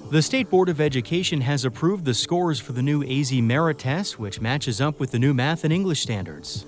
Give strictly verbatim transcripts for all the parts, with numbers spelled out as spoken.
The State Board of Education has approved the scores for the new A Z Merit test, which matches up with the new math and English standards.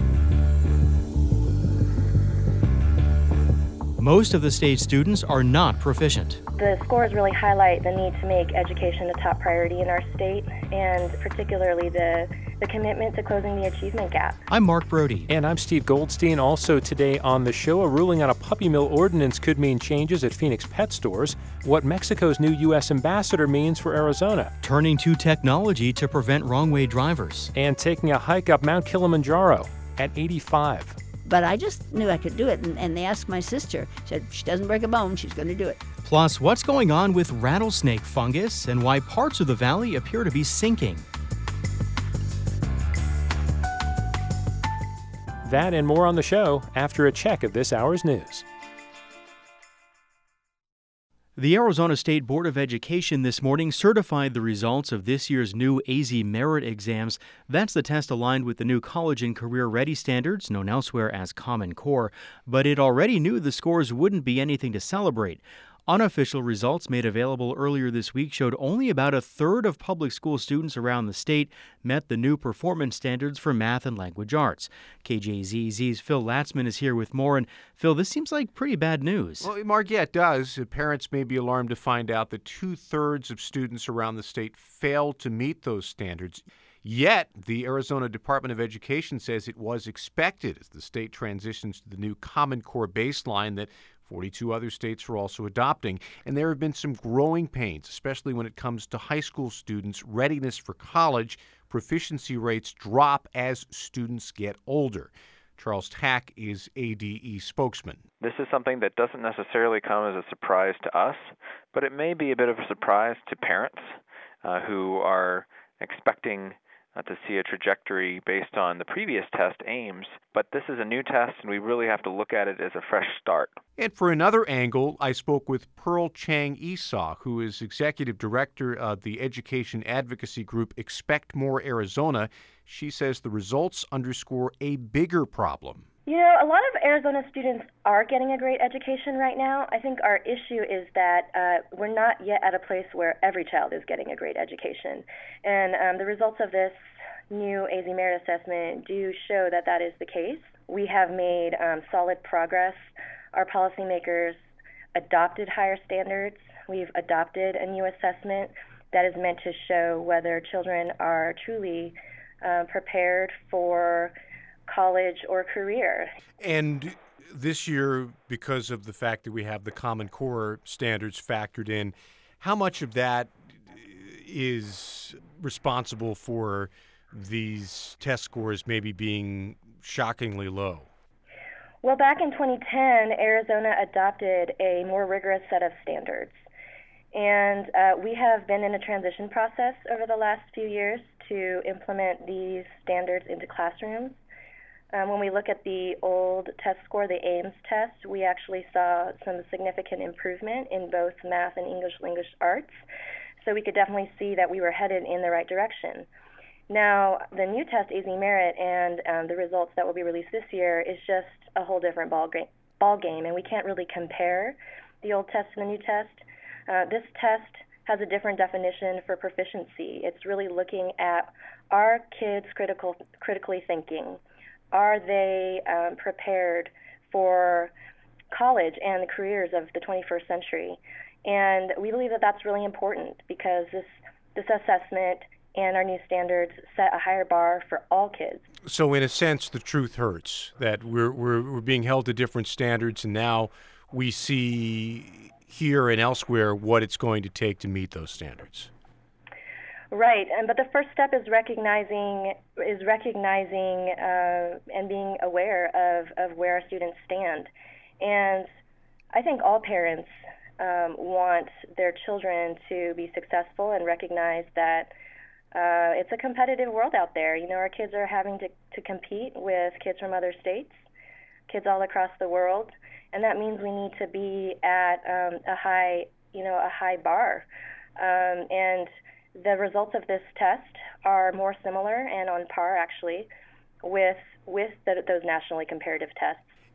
Most of the state's students are not proficient. The scores really highlight the need to make education a top priority in our state, and particularly the, the commitment to closing the achievement gap. I'm Mark Brody. And I'm Steve Goldstein. Also today on the show, a ruling on a puppy mill ordinance could mean changes at Phoenix pet stores, what Mexico's new U S ambassador means for Arizona, Turning to technology to prevent wrong-way drivers, and taking a hike up Mount Kilimanjaro at eighty-five. But I just knew I could do it, and, and they asked my sister. She said, if she doesn't break a bone, she's going to do it. Plus, what's going on with rattlesnake fungus and why parts of the valley appear to be sinking. That and more on the show after a check of this hour's news. The Arizona State Board of Education this morning certified the results of this year's new A Z Merit exams. That's the test aligned with the new college and career ready standards, known elsewhere as Common Core. But it already knew the scores wouldn't be anything to celebrate. Unofficial results made available earlier this week showed only about a third of public school students around the state met the new performance standards for math and language arts. K J Z Z's Phil Latzman is here with more. And Phil, this seems like pretty bad news. Well, Mark, yeah, it does. Parents may be alarmed to find out that two-thirds of students around the state failed to meet those standards. Yet, the Arizona Department of Education says it was expected as the state transitions to the new Common Core baseline that forty-two other states are also adopting. And there have been some growing pains, especially when it comes to high school students' readiness for college. Proficiency rates drop as students get older. Charles Tack is A D E spokesman. This is something that doesn't necessarily come as a surprise to us, but it may be a bit of a surprise to parents uh, who are expecting Uh, to see a trajectory based on the previous test aims, but this is a new test and we really have to look at it as a fresh start. And for another angle, I spoke with Pearl Chang Esau, who is executive director of the education advocacy group Expect More Arizona. She says the results underscore a bigger problem. You know, a lot of Arizona students are getting a great education right now. I think our issue is that uh, we're not yet at a place where every child is getting a great education. And um, the results of this new A Z Merit assessment do show that that is the case. We have made um, solid progress. Our policymakers adopted higher standards. We've adopted a new assessment that is meant to show whether children are truly uh, prepared for college or career. And this year, because of the fact that we have the Common Core standards factored in, how much of that is responsible for these test scores maybe being shockingly low? Well, back in twenty ten, Arizona adopted a more rigorous set of standards. And uh, we have been in a transition process over the last few years to implement these standards into classrooms. Um, when we look at the old test score, the AIMS test, we actually saw some significant improvement in both math and English language arts. So we could definitely see that we were headed in the right direction. Now, the new test, A Z Merit, and um, the results that will be released this year is just a whole different ball, ga- ball game, and we can't really compare the old test and the new test. Uh, this test has a different definition for proficiency. It's really looking at, are kids critical, critically thinking? Are they um, prepared for college and the careers of the twenty-first century? And we believe that that's really important because this this assessment and our new standards set a higher bar for all kids. So in a sense, the truth hurts, that we're, we're, we're being held to different standards, and now we see here and elsewhere what it's going to take to meet those standards. Right, and but the first step is recognizing is recognizing uh, and being aware of, of where our students stand. And I think all parents um, want their children to be successful and recognize that uh, it's a competitive world out there. You know, our kids are having to, to compete with kids from other states, kids all across the world, and that means we need to be at um, a high, you know, a high bar. Um, and the results of this test are more similar and on par, actually, with with the, those nationally comparative tests.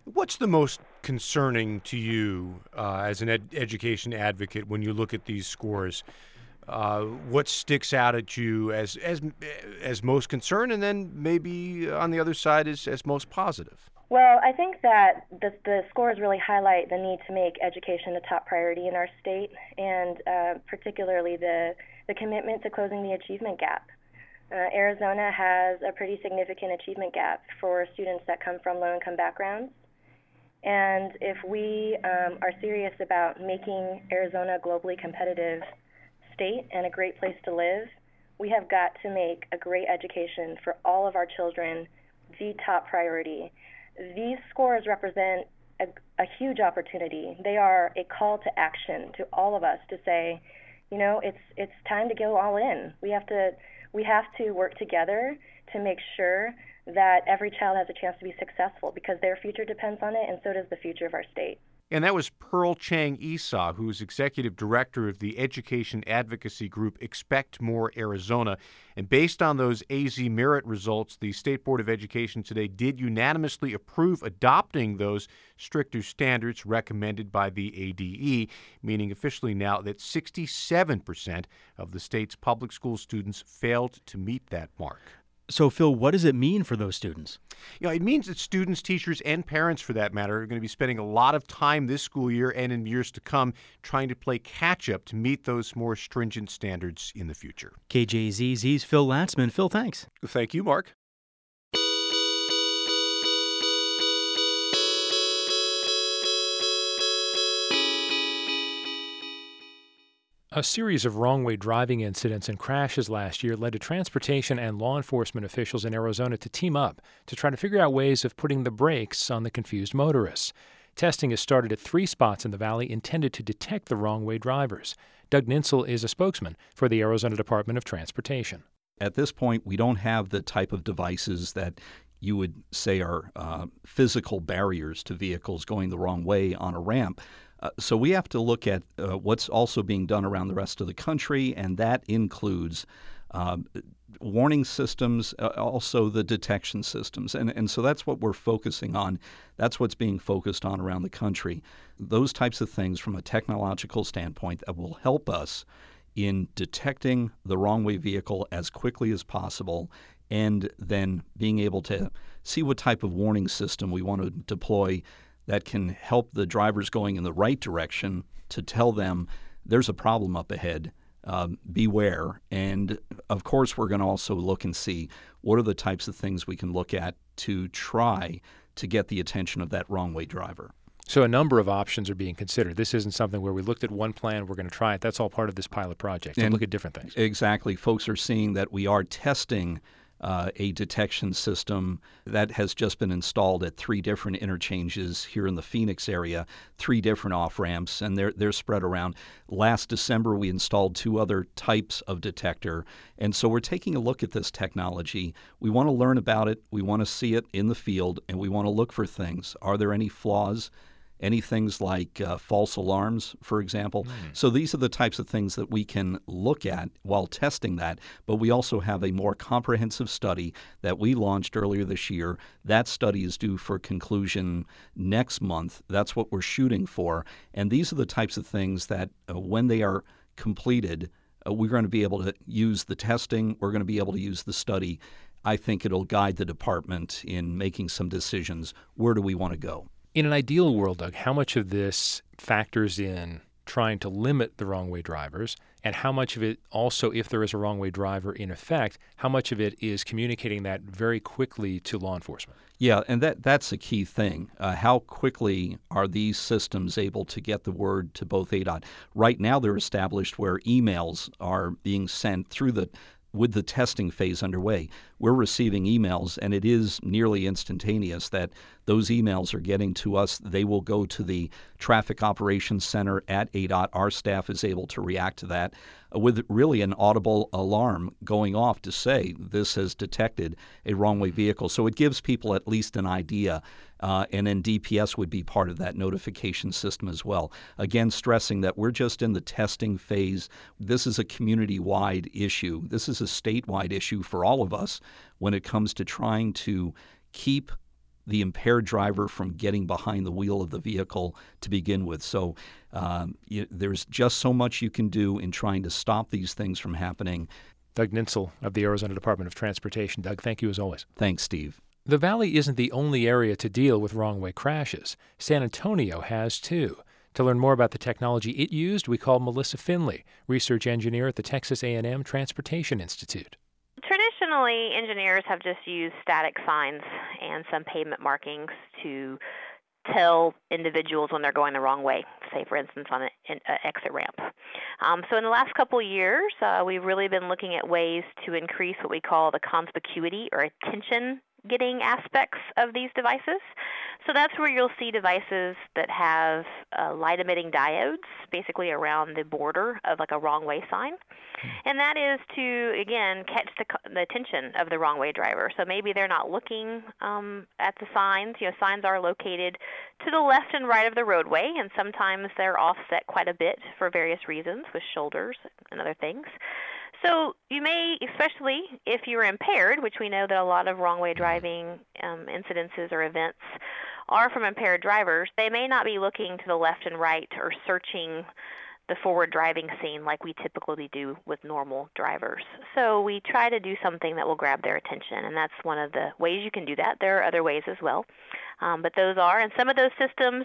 What's the most concerning to you uh, as an ed- education advocate when you look at these scores? Uh, what sticks out at you as as as most concerned, and then maybe on the other side is as most positive? Well, I think that the, the scores really highlight the need to make education a top priority in our state, and uh, particularly the, the commitment to closing the achievement gap. Uh, Arizona has a pretty significant achievement gap for students that come from low-income backgrounds. And if we um, are serious about making Arizona a globally competitive state and a great place to live, we have got to make a great education for all of our children the top priority. These scores represent a, a huge opportunity. They are a call to action to all of us to say, you know, it's it's time to go all in. We have to we have to work together to make sure that every child has a chance to be successful, because their future depends on it, and so does the future of our state. And that was Pearl Chang Esau, who's executive director of the education advocacy group Expect More Arizona. And based on those A Z merit results, the State Board of Education today did unanimously approve adopting those stricter standards recommended by the A D E, meaning officially now that sixty-seven percent of the state's public school students failed to meet that mark. So, Phil, what does it mean for those students? You know, it means that students, teachers, and parents, for that matter, are going to be spending a lot of time this school year and in years to come trying to play catch-up to meet those more stringent standards in the future. K J Z Z's Phil Latzman. Phil, thanks. Thank you, Mark. A series of wrong-way driving incidents and crashes last year led to transportation and law enforcement officials in Arizona to team up to try to figure out ways of putting the brakes on the confused motorists. Testing has started at three spots in the valley intended to detect the wrong-way drivers. Doug Ninsel is a spokesman for the Arizona Department of Transportation. At this point, we don't have the type of devices that you would say are uh, physical barriers to vehicles going the wrong way on a ramp. Uh, so we have to look at uh, what's also being done around the rest of the country, and that includes um, warning systems, uh, also the detection systems. And, and so that's what we're focusing on. That's what's being focused on around the country. Those types of things from a technological standpoint that will help us in detecting the wrong-way vehicle as quickly as possible, and then being able to see what type of warning system we want to deploy that can help the drivers going in the right direction to tell them there's a problem up ahead, um, beware. And, of course, we're going to also look and see what are the types of things we can look at to try to get the attention of that wrong-way driver. So a number of options are being considered. This isn't something where we looked at one plan, we're going to try it. That's all part of this pilot project, to and look at different things. Exactly. Folks are seeing that we are testing Uh, a detection system that has just been installed at three different interchanges here in the Phoenix area, three different off-ramps, and they're, they're spread around. Last December, we installed two other types of detector, and so we're taking a look at this technology. We want to learn about it, we want to see it in the field, and we want to look for things. Are there any flaws? Any things like uh, false alarms, for example. Mm. So these are the types of things that we can look at while testing that. But we also have a more comprehensive study that we launched earlier this year. That study is due for conclusion next month. That's what we're shooting for. And these are the types of things that uh, when they are completed, uh, we're going to be able to use the testing. We're going to be able to use the study. I think it'll guide the department in making some decisions. Where do we want to go? In an ideal world, Doug, how much of this factors in trying to limit the wrong-way drivers, and how much of it also, if there is a wrong-way driver in effect, how much of it is communicating that very quickly to law enforcement? Yeah, and that that's a key thing. Uh, how quickly are these systems able to get the word to both A D O T? Right now they're established where emails are being sent through the with the testing phase underway. We're receiving emails, and it is nearly instantaneous that those emails are getting to us. They will go to the Traffic Operations Center at A D O T. Our staff is able to react to that with really an audible alarm going off to say this has detected a wrong-way vehicle. So it gives people at least an idea, uh, and then D P S would be part of that notification system as well. Again, stressing that we're just in the testing phase. This is a community-wide issue. This is a statewide issue for all of us when it comes to trying to keep the impaired driver from getting behind the wheel of the vehicle to begin with. So um, you, there's just so much you can do in trying to stop these things from happening. Doug Nintzel of the Arizona Department of Transportation. Doug, thank you as always. Thanks, Steve. The Valley isn't the only area to deal with wrong-way crashes. San Antonio has, too. To learn more about the technology it used, we called Melissa Finley, research engineer at the Texas A and M Transportation Institute. Traditionally, engineers have just used static signs and some pavement markings to tell individuals when they're going the wrong way, say, for instance, on an exit ramp. Um, so in the last couple of years, uh, we've really been looking at ways to increase what we call the conspicuity or attention getting aspects of these devices. So that's where you'll see devices that have uh, light-emitting diodes basically around the border of like a wrong-way sign. And that is to, again, catch the, the attention of the wrong-way driver. So maybe they're not looking um, at the signs. You know, signs are located to the left and right of the roadway, and sometimes they're offset quite a bit for various reasons with shoulders and other things. So you may, especially if you're impaired, which we know that a lot of wrong-way driving um, incidences or events are from impaired drivers, they may not be looking to the left and right or searching the forward driving scene like we typically do with normal drivers. So we try to do something that will grab their attention, and that's one of the ways you can do that. There are other ways as well, um, but those are, and some of those systems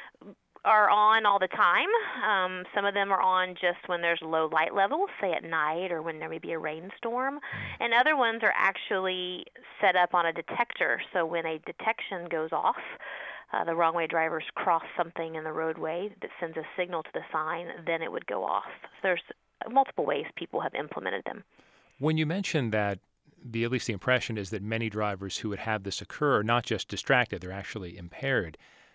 are on all the time. Um, some of them are on just when there's low light levels, say at night or when there may be a rainstorm. And other ones are actually set up on a detector. So when a detection goes off, uh, the wrong-way drivers cross something in the roadway that sends a signal to the sign, then it would go off. So there's multiple ways people have implemented them. When you mentioned that, the at least the impression is that many drivers who would have this occur are not just distracted, they're actually impaired.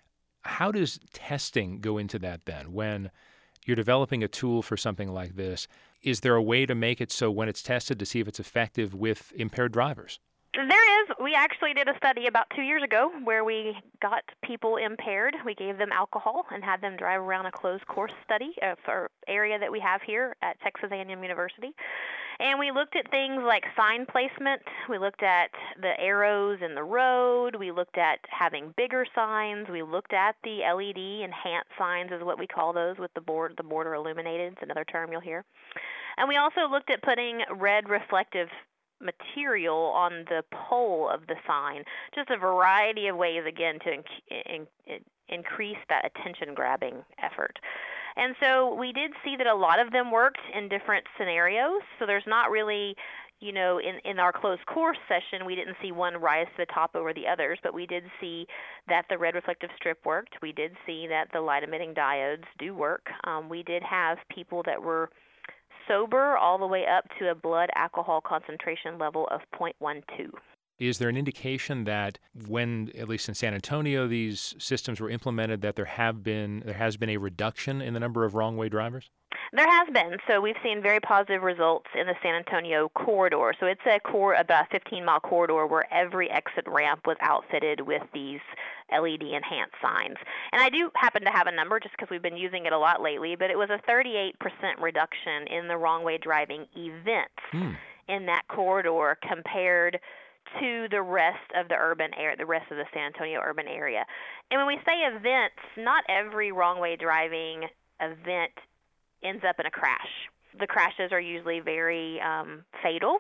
How does testing go into that then? When you're developing a tool for something like this, is there a way to make it so when it's tested to see if it's effective with impaired drivers? There is. We actually did a study about two years ago where we got people impaired. We gave them alcohol and had them drive around a closed course study uh, for area that we have here at Texas A and M University. And we looked at things like sign placement. We looked at the arrows in the road. We looked at having bigger signs. We looked at the L E D enhanced signs is what we call those with the board, the border illuminated. It's another term you'll hear. And we also looked at putting red reflective material on the pole of the sign. Just a variety of ways, again, to in, in, increase that attention-grabbing effort. And so we did see that a lot of them worked in different scenarios. So there's not really, you know, in, in our closed course session, we didn't see one rise to the top over the others, but we did see that the red reflective strip worked. We did see that the light-emitting diodes do work. Um, we did have people that were sober all the way up to a blood alcohol concentration level of zero point one two. Is there an indication that when, at least in San Antonio, these systems were implemented, that there have been there has been a reduction in the number of wrong-way drivers? There has been. So we've seen very positive results in the San Antonio corridor. So it's a core, about a fifteen-mile corridor where every exit ramp was outfitted with these L E D enhanced signs. And I do happen to have a number just because we've been using it a lot lately, but it was a thirty-eight percent reduction in the wrong-way driving events hmm. in that corridor compared to the rest of the urban area, the rest of the San Antonio urban area. And when we say events, not every wrong-way driving event ends up in a crash. The crashes are usually very um, fatal,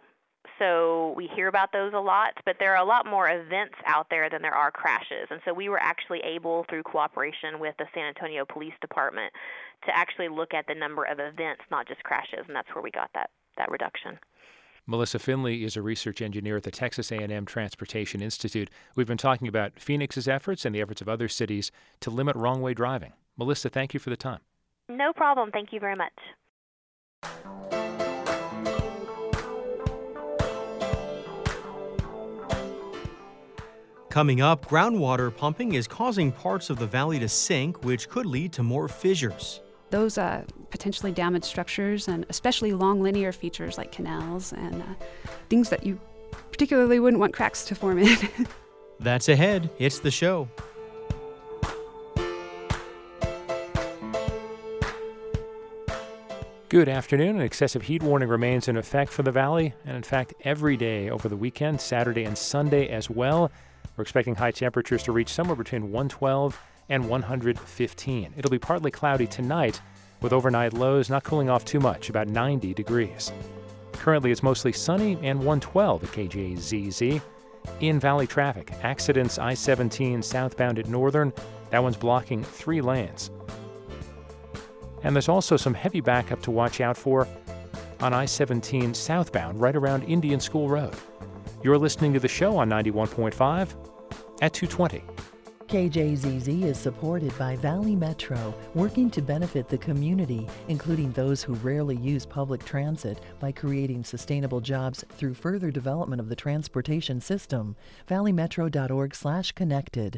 so we hear about those a lot, but there are a lot more events out there than there are crashes. And so we were actually able, through cooperation with the San Antonio Police Department, to actually look at the number of events, not just crashes, and that's where we got that, that reduction. Melissa Finley is a research engineer at the Texas A and M Transportation Institute. We've been talking about Phoenix's efforts and the efforts of other cities to limit wrong-way driving. Melissa, thank you for the time. No problem. Thank you very much. Coming up, groundwater pumping is causing parts of the valley to sink, which could lead to more fissures. Those uh, potentially damaged structures, and especially long linear features like canals and uh, things that you particularly wouldn't want cracks to form in. That's ahead. It's the show. Good afternoon. An excessive heat warning remains in effect for the valley, and in fact every day over the weekend, Saturday and Sunday as well. We're expecting high temperatures to reach somewhere between one twelve and one hundred fifteen. It'll be partly cloudy tonight, with overnight lows not cooling off too much, about ninety degrees. Currently, it's mostly sunny and one twelve at K J Z Z. In Valley traffic, accidents I seventeen southbound at Northern. That one's blocking three lanes. And there's also some heavy backup to watch out for on I seventeen southbound right around Indian School Road. You're listening to the show on ninety-one point five at two twenty. K J Z Z is supported by Valley Metro, working to benefit the community, including those who rarely use public transit, by creating sustainable jobs through further development of the transportation system. valley metro dot org slash connected.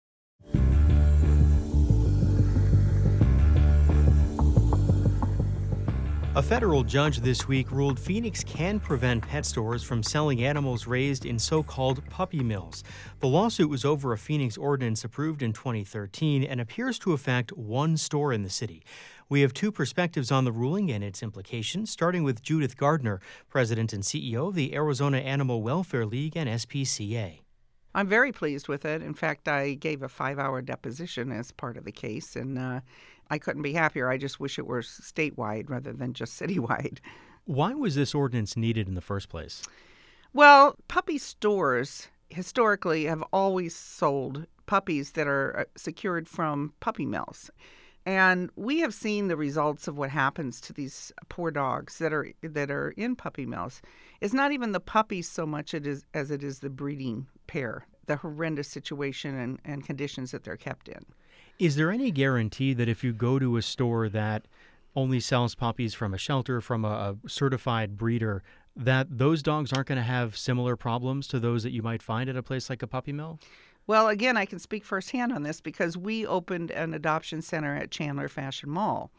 A federal judge this week ruled Phoenix can prevent pet stores from selling animals raised in so-called puppy mills. The lawsuit was over a Phoenix ordinance approved in twenty thirteen and appears to affect one store in the city. We have two perspectives on the ruling and its implications, starting with Judith Gardner, president and C E O of the Arizona Animal Welfare League and S P C A. I'm very pleased with it. In fact, I gave a five-hour deposition as part of the case, and uh, I couldn't be happier. I just wish it were statewide rather than just citywide. Why was this ordinance needed in the first place? Well, puppy stores historically have always sold puppies that are secured from puppy mills. And we have seen the results of what happens to these poor dogs that are that are in puppy mills. It's not even the puppies so much it is, as it is the breeding pair, the horrendous situation and, and conditions that they're kept in. Is there any guarantee that if you go to a store that only sells puppies from a shelter, from a, a certified breeder, that those dogs aren't going to have similar problems to those that you might find at a place like a puppy mill? Well, again, I can speak firsthand on this because we opened an adoption center at Chandler Fashion Mall.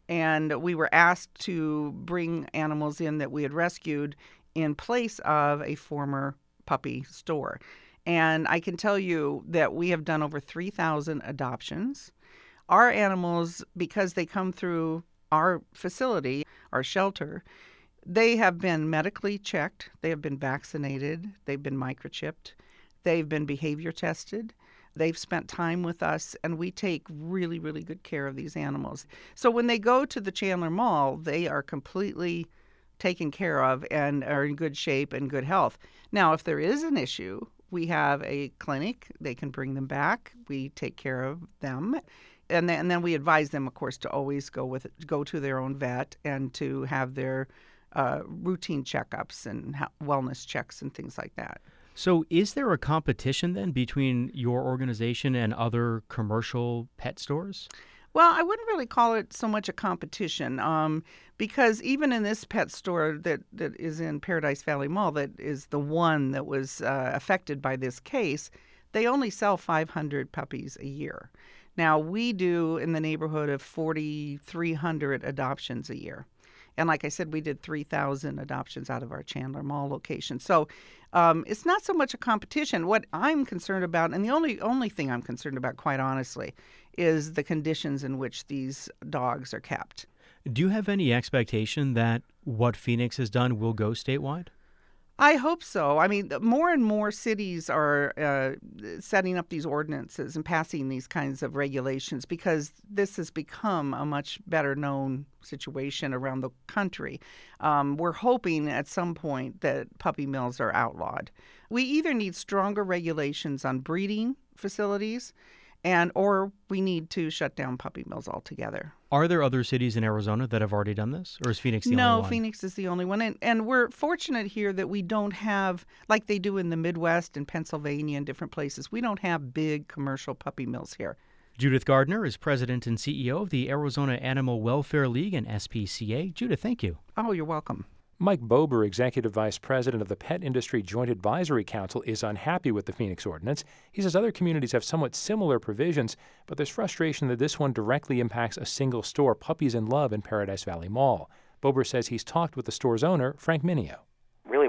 And we were asked to bring animals in that we had rescued in place of a former puppy store. And I can tell you that we have done over three thousand adoptions. Our animals, because they come through our facility, our shelter, they have been medically checked, they have been vaccinated, they've been microchipped, they've been behavior tested, they've spent time with us, and we take really, really good care of these animals. So when they go to the Chandler Mall, they are completely taken care of and are in good shape and good health. Now, if there is an issue, we have a clinic. They can bring them back. We take care of them. And then, and then we advise them, of course, to always go with go to their own vet and to have their uh, routine checkups and ha- wellness checks and things like that. So is there a competition then between your organization and other commercial pet stores? Well, I wouldn't really call it so much a competition um, because even in this pet store that, that is in Paradise Valley Mall, that is the one that was uh, affected by this case, they only sell five hundred puppies a year. Now, we do in the neighborhood of forty-three hundred adoptions a year. And like I said, we did three thousand adoptions out of our Chandler Mall location. So um, it's not so much a competition. What I'm concerned about, and the only only thing I'm concerned about, quite honestly, is the conditions in which these dogs are kept. Do you have any expectation that what Phoenix has done will go statewide? I hope so. I mean, more and more cities are uh, setting up these ordinances and passing these kinds of regulations because this has become a much better known situation around the country. Um, we're hoping at some point that puppy mills are outlawed. We either need stronger regulations on breeding facilities and or we need to shut down puppy mills altogether. Are there other cities in Arizona that have already done this, or is Phoenix the no, only one? No, Phoenix is the only one. And, and we're fortunate here that we don't have, like they do in the Midwest and Pennsylvania and different places, we don't have big commercial puppy mills here. Judith Gardner is president and C E O of the Arizona Animal Welfare League and S P C A. Judith, thank you. Oh, you're welcome. Mike Bober, Executive Vice President of the Pet Industry Joint Advisory Council, is unhappy with the Phoenix ordinance. He says other communities have somewhat similar provisions, but there's frustration that this one directly impacts a single store, Puppies in Love in Paradise Valley Mall. Bober says he's talked with the store's owner, Frank Mineo. Really what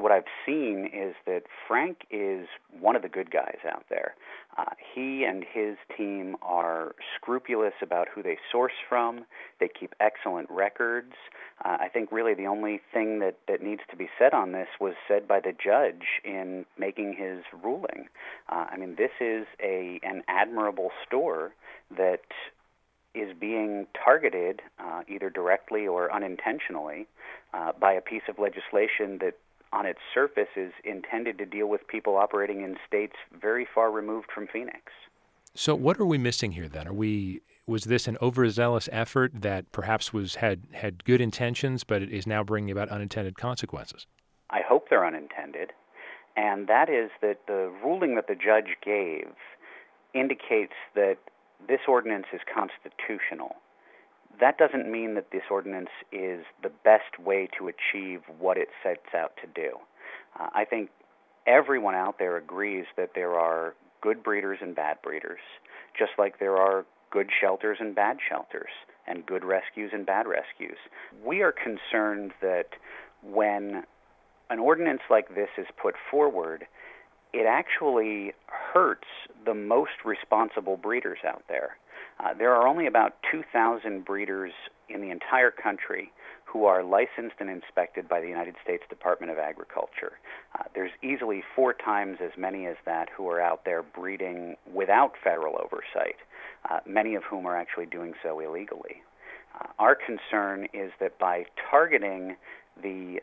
what I've seen is that Frank is one of the good guys out there. Uh, he and his team are scrupulous about who they source from. They keep excellent records. Uh, I think really the only thing that, that needs to be said on this was said by the judge in making his ruling. Uh, I mean, this is a an admirable store that is being targeted uh, either directly or unintentionally uh, by a piece of legislation that on its surface is intended to deal with people operating in states very far removed from Phoenix. So what are we missing here then? Are we was this an overzealous effort that perhaps was had, had good intentions but it is now bringing about unintended consequences? I hope they're unintended, and that is that the ruling that the judge gave indicates that this ordinance is constitutional. That doesn't mean that this ordinance is the best way to achieve what it sets out to do. Uh, I think everyone out there agrees that there are good breeders and bad breeders, just like there are good shelters and bad shelters, and good rescues and bad rescues. We are concerned that when an ordinance like this is put forward, it actually hurts the most responsible breeders out there. Uh, there are only about two thousand breeders in the entire country who are licensed and inspected by the United States Department of Agriculture. Uh, there's easily four times as many as that who are out there breeding without federal oversight, uh, many of whom are actually doing so illegally. Uh, our concern is that by targeting the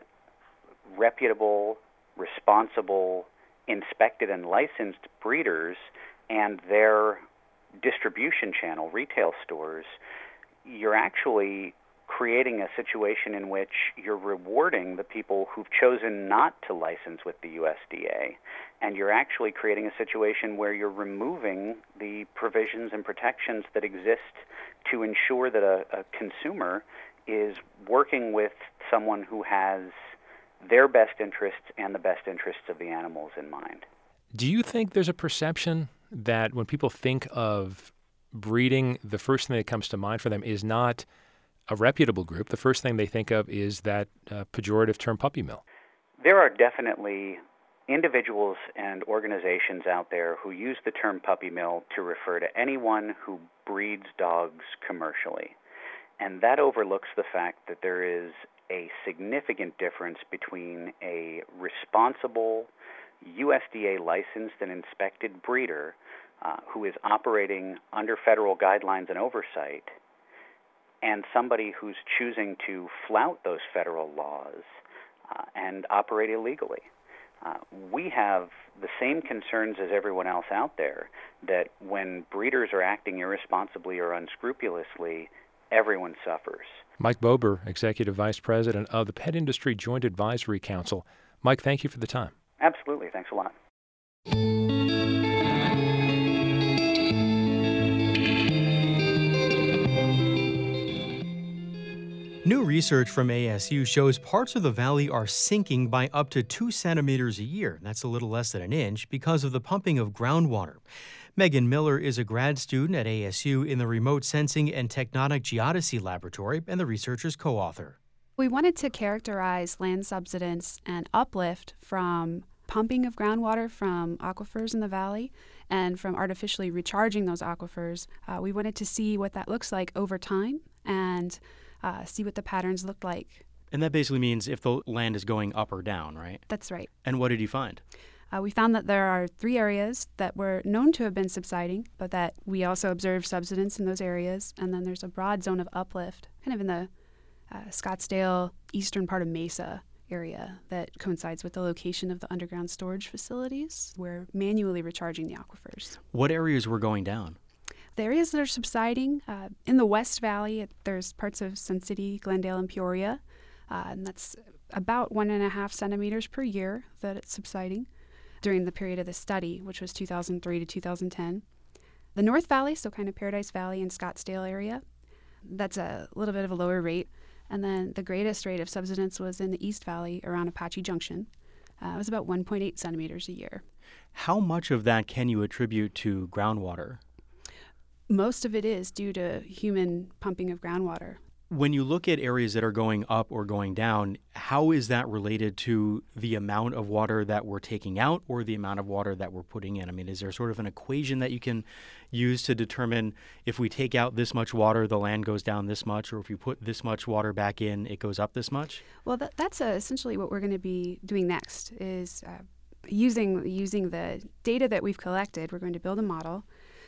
reputable, responsible, inspected and licensed breeders and their distribution channel, retail stores, you're actually creating a situation in which you're rewarding the people who've chosen not to license with the U S D A, and you're actually creating a situation where you're removing the provisions and protections that exist to ensure that a, a consumer is working with someone who has their best interests and the best interests of the animals in mind. Do you think there's a perception that when people think of breeding, the first thing that comes to mind for them is not a reputable group? The first thing they think of is that uh, pejorative term puppy mill. There are definitely individuals and organizations out there who use the term puppy mill to refer to anyone who breeds dogs commercially. And that overlooks the fact that there is a significant difference between a responsible U S D A licensed and inspected breeder uh, who is operating under federal guidelines and oversight and somebody who's choosing to flout those federal laws uh, and operate illegally. Uh, we have the same concerns as everyone else out there, that when breeders are acting irresponsibly or unscrupulously, everyone suffers. Mike Bober, Executive Vice President of the Pet Industry Joint Advisory Council. Mike, thank you for the time. Absolutely. Thanks a lot. New research from A S U shows parts of the valley are sinking by up to two centimeters a year. That's a little less than an inch because of the pumping of groundwater. Megan Miller is a grad student at A S U in the Remote Sensing and Tectonic Geodesy Laboratory and the researcher's co-author. We wanted to characterize land subsidence and uplift from pumping of groundwater from aquifers in the valley and from artificially recharging those aquifers. Uh, we wanted to see what that looks like over time and uh, see what the patterns look like. And that basically means if the land is going up or down, right? That's right. And what did you find? Uh, we found that there are three areas that were known to have been subsiding, but that we also observed subsidence in those areas. And then there's a broad zone of uplift, kind of in the uh, Scottsdale, eastern part of Mesa area that coincides with the location of the underground storage facilities. We're manually recharging the aquifers. What areas were going down? The areas that are subsiding, uh, in the West Valley, there's parts of Sun City, Glendale, and Peoria, uh, and that's about one and a half centimeters per year that it's subsiding during the period of the study, which was two thousand three to two thousand ten. The North Valley, so kind of Paradise Valley and Scottsdale area, that's a little bit of a lower rate. And then the greatest rate of subsidence was in the East Valley around Apache Junction. Uh, it was about one point eight centimeters a year. How much of that can you attribute to groundwater? Most of it is due to human pumping of groundwater. When you look at areas that are going up or going down, how is that related to the amount of water that we're taking out or the amount of water that we're putting in? I mean, is there sort of an equation that you can use to determine if we take out this much water, the land goes down this much, or if you put this much water back in, it goes up this much? Well, that, that's uh, essentially what we're going to be doing next is uh, using using the data that we've collected. We're going to build a model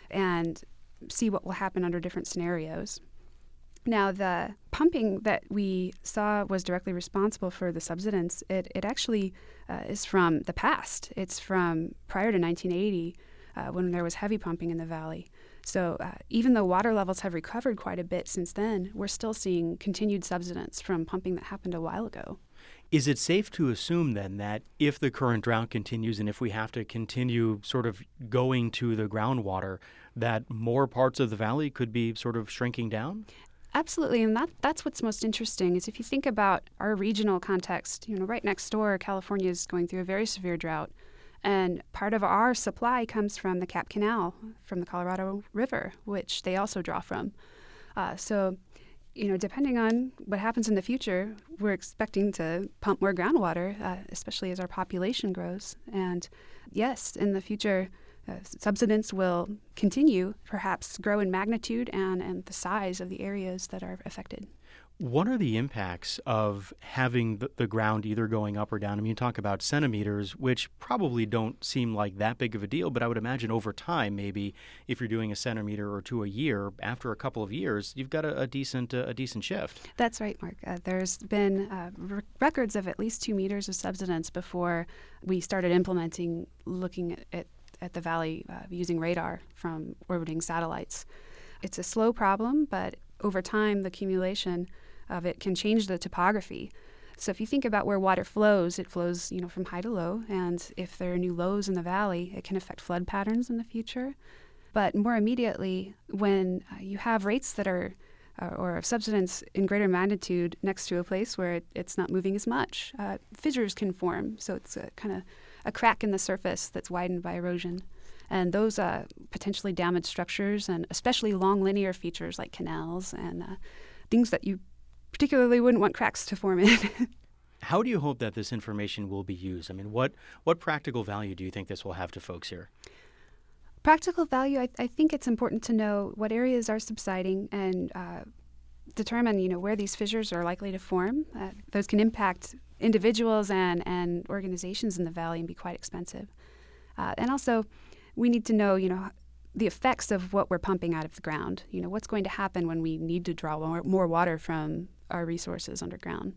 and see what will happen under different scenarios. Now, the pumping that we saw was directly responsible for the subsidence. It, it actually uh, is from the past. It's from prior to nineteen eighty uh, when there was heavy pumping in the valley. So uh, even though water levels have recovered quite a bit since then, we're still seeing continued subsidence from pumping that happened a while ago. Is it safe to assume then that if the current drought continues and if we have to continue sort of going to the groundwater, that more parts of the valley could be sort of shrinking down? Absolutely, and that that's what's most interesting is if you think about our regional context, you know, right next door, California is going through a very severe drought, and part of our supply comes from the Cap Canal, from the Colorado River, which they also draw from. Uh, so, you know, depending on what happens in the future, we're expecting to pump more groundwater, uh, especially as our population grows. And yes, in the future, Uh, subsidence will continue, perhaps grow in magnitude and, and the size of the areas that are affected. What are the impacts of having the, the ground either going up or down? I mean, you talk about centimeters, which probably don't seem like that big of a deal, but I would imagine over time, maybe if you're doing a centimeter or two a year, after a couple of years, you've got a, a decent uh, a decent shift. That's right, Mark. Uh, there's been uh, r- records of at least two meters of subsidence before we started implementing looking at, at at the valley uh, using radar from orbiting satellites. It's a slow problem, but over time, the accumulation of it can change the topography. So if you think about where water flows, it flows, you know, from high to low, and if there are new lows in the valley, it can affect flood patterns in the future. But more immediately, when uh, you have rates that are uh, or subsidence in greater magnitude next to a place where it, it's not moving as much, uh, fissures can form. So it's a kind of a crack in the surface that's widened by erosion. And those uh, potentially damage structures and especially long linear features like canals and uh, things that you particularly wouldn't want cracks to form in. How do you hope that this information will be used? I mean, what, what practical value do you think this will have to folks here? Practical value, I, I think it's important to know what areas are subsiding and uh, determine, you know, where these fissures are likely to form. Uh, those can impact individuals and, and organizations in the valley and be quite expensive. Uh, and also, we need to know, you know, the effects of what we're pumping out of the ground. You know, what's going to happen when we need to draw more, more water from our resources underground.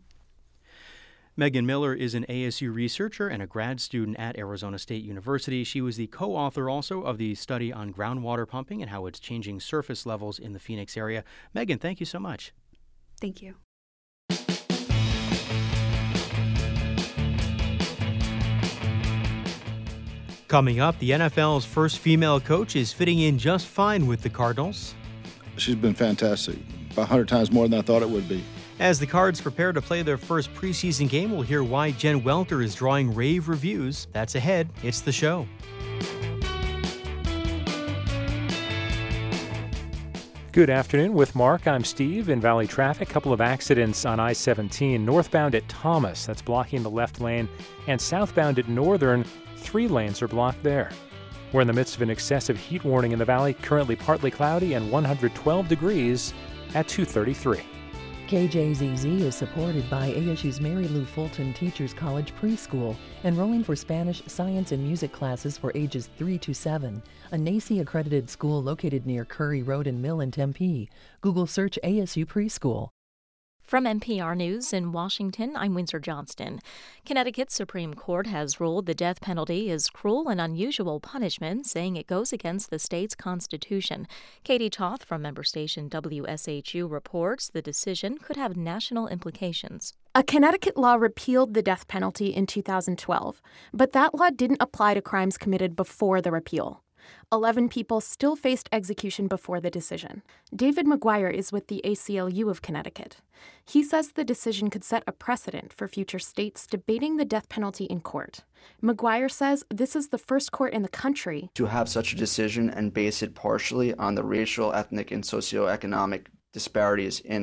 Megan Miller is an A S U researcher and a grad student at Arizona State University. She was the co-author also of the study on groundwater pumping and how it's changing surface levels in the Phoenix area. Megan, thank you so much. Thank you. Coming up, the N F L's first female coach is fitting in just fine with the Cardinals. She's been fantastic, about one hundred times more than I thought it would be. As the Cards prepare to play their first preseason game, we'll hear why Jen Welter is drawing rave reviews. That's ahead. It's The Show. Good afternoon. With Mark, I'm Steve. In Valley traffic, a couple of accidents on I seventeen. Northbound at Thomas, that's blocking the left lane, and southbound at Northern, three lanes are blocked there. We're in the midst of an excessive heat warning in the valley, currently partly cloudy and one hundred twelve degrees at two thirty-three. K J Z Z is supported by A S U's Mary Lou Fulton Teachers College Preschool, enrolling for Spanish, science, and music classes for ages three to seven. A N A C I-accredited school located near Curry Road and Mill in Tempe. Google search A S U Preschool. From N P R News in Washington, I'm Windsor Johnston. Connecticut's Supreme Court has ruled the death penalty is cruel and unusual punishment, saying it goes against the state's constitution. Katie Toth from member station W S H U reports the decision could have national implications. A Connecticut law repealed the death penalty in two thousand twelve, but that law didn't apply to crimes committed before the repeal. Eleven people still faced execution before the decision. David McGuire is with the A C L U of Connecticut. He says the decision could set a precedent for future states debating the death penalty in court. McGuire says this is the first court in the country to have such a decision and base it partially on the racial, ethnic, and socioeconomic disparities in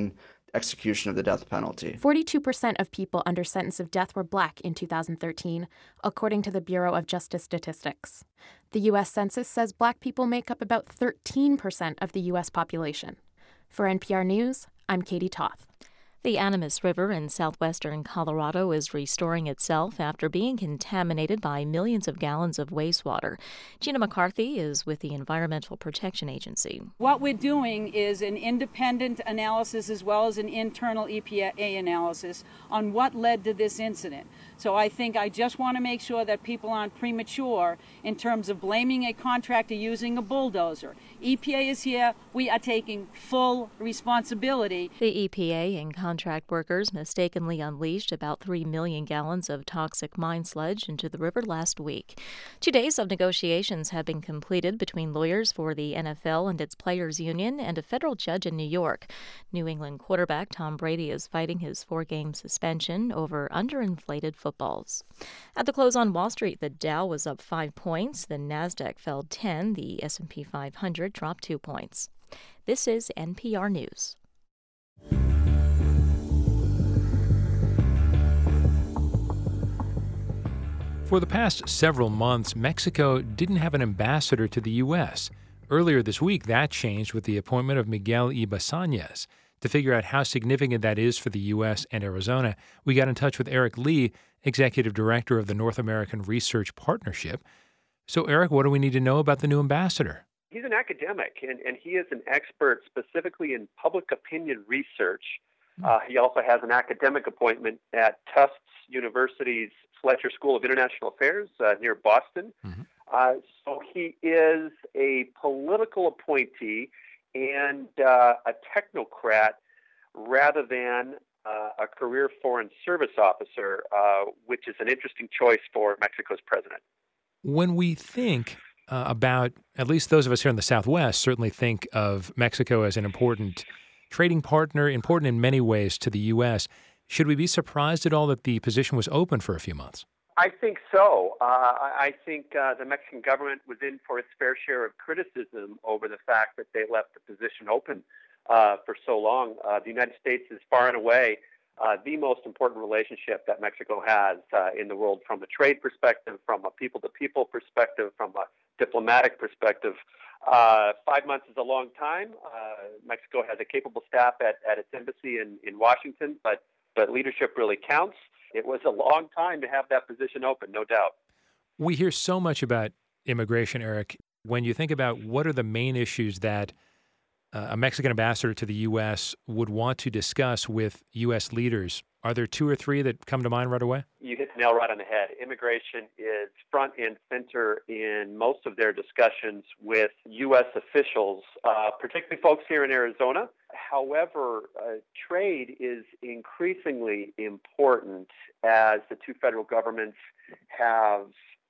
execution of the death penalty. forty-two percent of people under sentence of death were black in two thousand thirteen, according to the Bureau of Justice Statistics. The U S Census says black people make up about thirteen percent of the U S population. For N P R News, I'm Katie Toth. The Animas River in southwestern Colorado is restoring itself after being contaminated by millions of gallons of wastewater. Gina McCarthy is with the Environmental Protection Agency. What we're doing is an independent analysis as well as an internal E P A analysis on what led to this incident. So I think I just want to make sure that people aren't premature in terms of blaming a contractor using a bulldozer. E P A is here. We are taking full responsibility. The E P A and contract workers mistakenly unleashed about three million gallons of toxic mine sludge into the river last week. Two days of negotiations have been completed between lawyers for the N F L and its players' union and a federal judge in New York. New England quarterback Tom Brady is fighting his four-game suspension over underinflated footballs. At the close on Wall Street, the Dow was up five points, the Nasdaq fell ten, the S and P five hundred dropped two points. This is N P R News. For the past several months, Mexico didn't have an ambassador to the U S. Earlier this week, that changed with the appointment of Miguel Ibasañez. To figure out how significant that is for the U S and Arizona, we got in touch with Eric Lee, Executive Director of the North American Research Partnership. So, Eric, what do we need to know about the new ambassador? He's an academic, and, and he is an expert specifically in public opinion research. Uh, he also has an academic appointment at Tufts University's Fletcher School of International Affairs uh, near Boston. Mm-hmm. Uh, so he is a political appointee and uh, a technocrat rather than uh, a career foreign service officer, uh, which is an interesting choice for Mexico's president. When we think uh, about, at least those of us here in the Southwest, certainly think of Mexico as an important trading partner, important in many ways to the U S, should we be surprised at all that the position was open for a few months? I think so. Uh, I think uh, the Mexican government was in for its fair share of criticism over the fact that they left the position open uh, for so long. Uh, the United States is far and away uh, the most important relationship that Mexico has uh, in the world from a trade perspective, from a people-to-people perspective, from a diplomatic perspective. Uh, five months is a long time. Uh, Mexico has a capable staff at, at its embassy in, in Washington, but but leadership really counts. It was a long time to have that position open, no doubt. We hear so much about immigration, Eric. When you think about what are the main issues that uh, a Mexican ambassador to the U S would want to discuss with U S leaders, are there two or three that come to mind right away? You hit the nail right on the head. Immigration is front and center in most of their discussions with U S officials, uh, particularly folks here in Arizona. However, uh, trade is increasingly important as the two federal governments have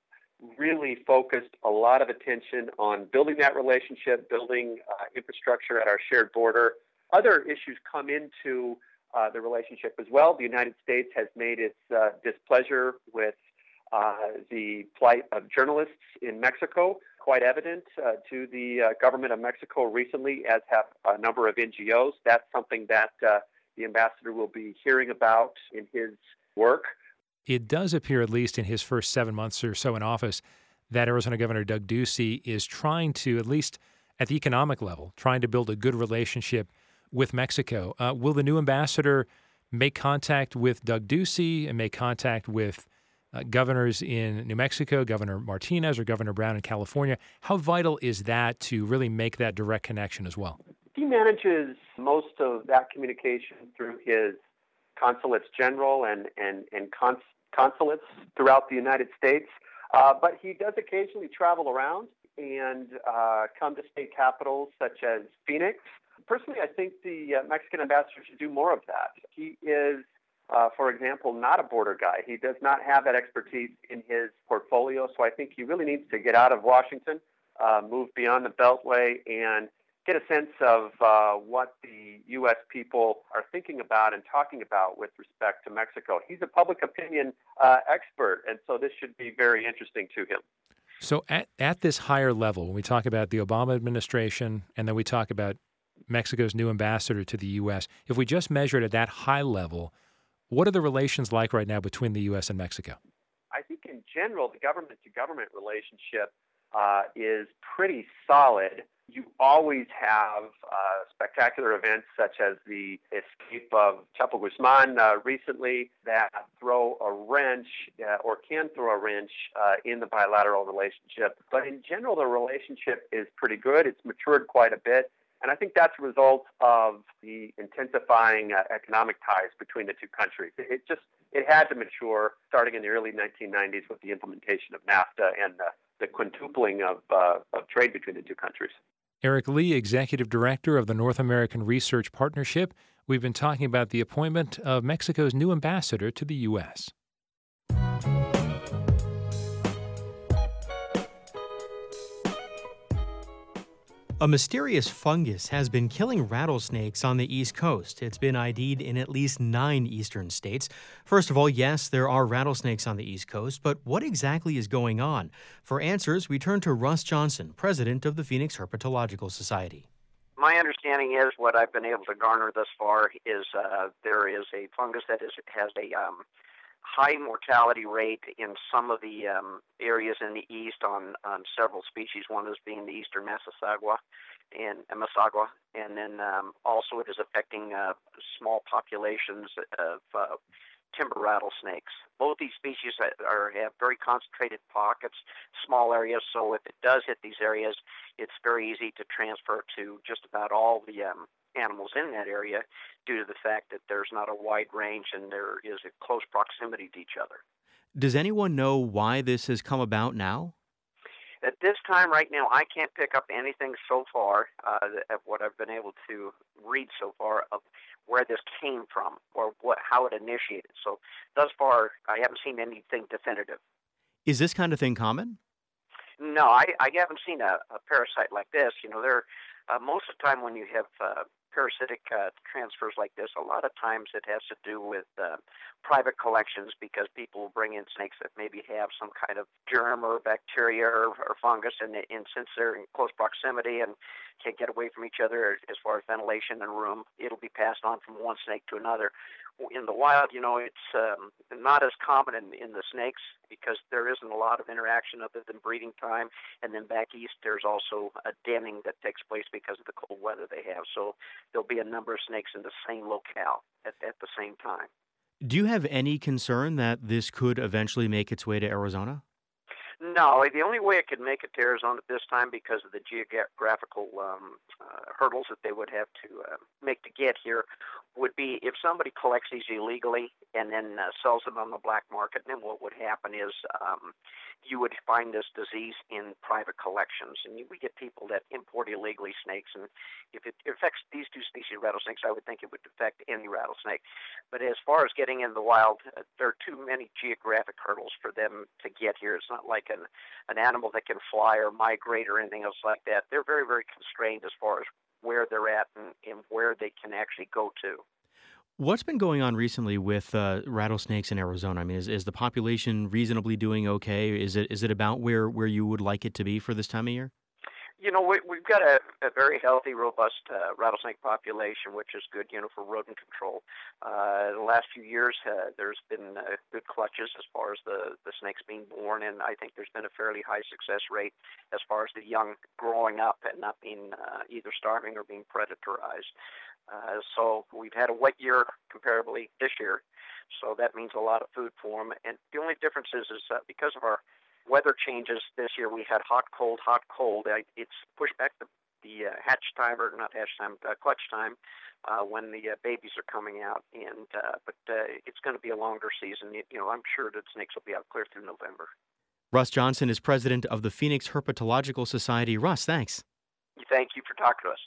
really focused a lot of attention on building that relationship, building uh, infrastructure at our shared border. Other issues come into uh, the relationship as well. The United States has made its uh, displeasure with uh, the plight of journalists in Mexico quite evident uh, to the uh, government of Mexico recently, as have a number of N G Os. That's something that uh, the ambassador will be hearing about in his work. It does appear, at least in his first seven months or so in office, that Arizona Governor Doug Ducey is trying to, at least at the economic level, trying to build a good relationship with Mexico. Uh, will the new ambassador make contact with Doug Ducey and make contact with uh, governors in New Mexico, Governor Martinez or Governor Brown in California? How vital is that to really make that direct connection as well? He manages most of that communication through his consulates general and, and, and cons- consulates throughout the United States. Uh, but he does occasionally travel around and uh, come to state capitals such as Phoenix. Personally, I think the uh, Mexican ambassador should do more of that. He is, uh, for example, not a border guy. He does not have that expertise in his portfolio, so I think he really needs to get out of Washington, uh, move beyond the Beltway, and get a sense of uh, what the U S people are thinking about and talking about with respect to Mexico. He's a public opinion uh, expert, and so this should be very interesting to him. So at, at this higher level, when we talk about the Obama administration and then we talk about Mexico's new ambassador to the U S. If we just measure it at that high level, what are the relations like right now between the U S and Mexico? I think in general, the government-to-government relationship uh, is pretty solid. You always have uh, spectacular events such as the escape of Chapo Guzman uh, recently that throw a wrench uh, or can throw a wrench uh, in the bilateral relationship. But in general, the relationship is pretty good. It's matured quite a bit. And I think that's a result of the intensifying uh, economic ties between the two countries. It, it just it had to mature starting in the early nineteen nineties with the implementation of NAFTA and uh, the quintupling of, uh, of trade between the two countries. Eric Lee, Executive Director of the North American Research Partnership. We've been talking about the appointment of Mexico's new ambassador to the U S. A mysterious fungus has been killing rattlesnakes on the East Coast. It's been I D'd in at least nine eastern states. First of all, yes, there are rattlesnakes on the East Coast, but what exactly is going on? For answers, we turn to Russ Johnson, president of the Phoenix Herpetological Society. My understanding is what I've been able to garner thus far is uh, there is a fungus that is, has a um, high mortality rate in some of the um, areas in the east on, on several species, one is being the eastern Massasauga and uh, Massagua, and then um, also it is affecting uh, small populations of uh, timber rattlesnakes. Both these species are, have very concentrated pockets, small areas, so if it does hit these areas, it's very easy to transfer to just about all the um, animals in that area due to the fact that there's not a wide range and there is a close proximity to each other. Does anyone know why this has come about now? At this time right now, I can't pick up anything so far uh, of what I've been able to read so far of where this came from or what how it initiated. So thus far, I haven't seen anything definitive. Is this kind of thing common? No, I, I haven't seen a, a parasite like this. You know, there uh, most of the time when you have uh, parasitic uh, transfers like this, a lot of times it has to do with uh, private collections because people will bring in snakes that maybe have some kind of germ or bacteria or, or fungus, and, and since they're in close proximity and can't get away from each other as far as ventilation and room, it'll be passed on from one snake to another. In the wild, you know, it's um, not as common in, in the snakes because there isn't a lot of interaction other than breeding time. And then back east, there's also a denning that takes place because of the cold weather they have. So there'll be a number of snakes in the same locale at, at the same time. Do you have any concern that this could eventually make its way to Arizona? No, the only way it could make it to Arizona at this time because of the geographical um, uh, hurdles that they would have to uh, make to get here would be if somebody collects these illegally and then uh, sells them on the black market. Then what would happen is um, you would find this disease in private collections, and you, we get people that import illegally snakes. And if it affects these two species of rattlesnakes, I would think it would affect any rattlesnake. But as far as getting in the wild, uh, there are too many geographic hurdles for them to get here. It's not like an, an animal that can fly or migrate or anything else like that. They're very, very constrained as far as where they're at and, and where they can actually go to. What's been going on recently with uh, rattlesnakes in Arizona? I mean, is, is the population reasonably doing okay? Is it is it about where, where you would like it to be for this time of year? You know, we, we've got a, a very healthy, robust uh, rattlesnake population, which is good, you know, for rodent control. Uh, the last few years, uh, there's been uh, good clutches as far as the, the snakes being born, and I think there's been a fairly high success rate as far as the young growing up and not being uh, either starving or being predatorized. Uh, so we've had a wet year comparably this year, so that means a lot of food for them. And the only difference is, is uh, because of our weather changes this year, we had hot, cold, hot, cold. It's pushed back the, the uh, hatch time, or not hatch time, uh, clutch time, uh, when the uh, babies are coming out. And uh, but uh, it's going to be a longer season. You know, I'm sure that snakes will be out clear through November. Russ Johnson is president of the Phoenix Herpetological Society. Russ, thanks. Thank you for talking to us.